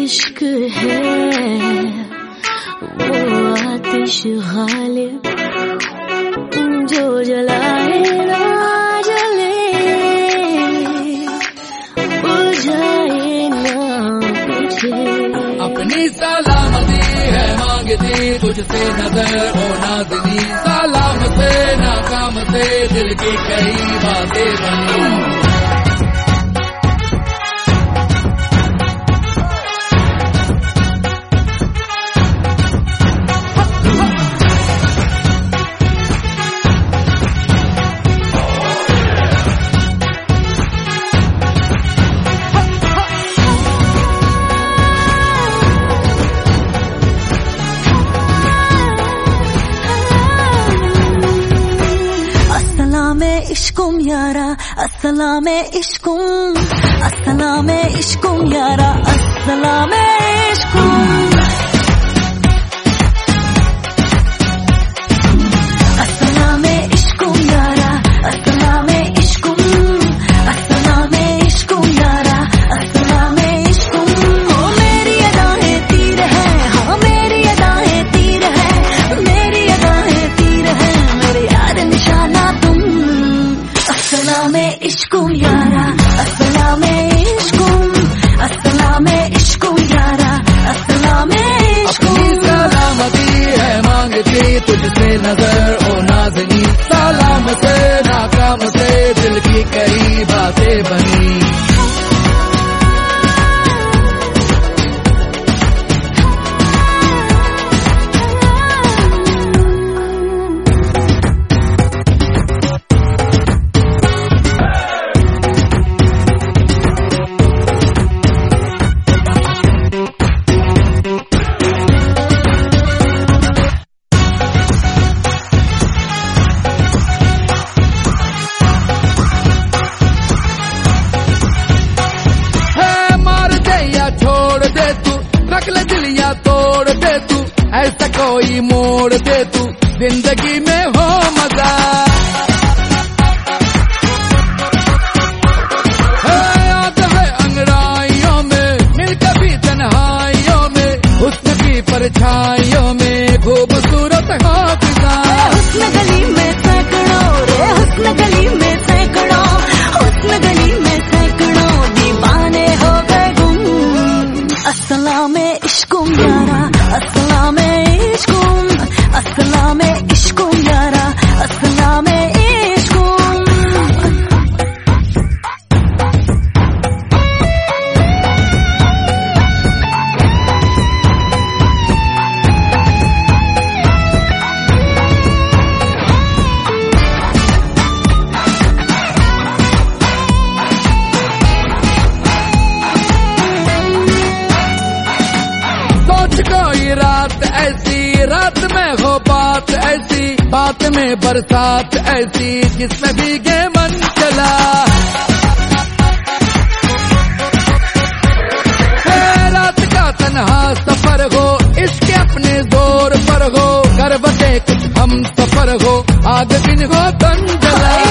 इश्क है वो आतिश गालिब जो जलाए ना जले, बुझाए ना बुझे। अपनी सलामती है मांगती तुझसे नजर हो नाज़नी, सलाम से नाकाम से दिल की कई बातें बनी। इश्कुम यारा अस्सलाम इश्कुम, अस्सलाम इश्कुम यारा अस्सलाम इश्कुम, अस्सलाम इश्कुम यारा अस्सलाम इश्कुम, अस्सलाम इश्कुम यारा अस्सलाम इश्कुम। ओ मेरी अदाएं तीर है, हाँ मेरी अदाएं तीर है, मेरी अदाएं तीर है, मेरे यार निशाना तुम। अस्सलाम इश्कुम यारा अस्सलाम इश्कुम, अस्सलाम इश्कुम यारा अस्सलाम इश्कुम। सलामती है मांगती तुझसे नजर ओ नाज़नी, सलाम से नाकाम से दिल की कई बातें बनी। दिलिया तोड़ दे तू, ऐसा कोई मोड़ दे तू, जिंदगी में हो मजा। याद है अंगड़ाइयों में मिल कभी तन्हाइयों में, हुस्न की परछाइयों में खूबसूरत हो फिजा। हुस्न गली में सैकड़ों रे, हुस्न गली में सैकड़ों, हुस्न गली में सैकड़ों दीवाने हो गए गुम। अस्सलाम इश्कुम यारा अस्सलाम इश्कुम, अस्सलाम इश्कुम यारा अस्सलाम इश्कुम। कोई रात ऐसी, रात में हो बात ऐसी, बात में बरसात ऐसी, जिसमें भीगे मन चला। रात का तन्हा सफर हो, इसके अपने जोर पर हो, करवटे कुछ हम सफर हो, आग दिन हो तन जला।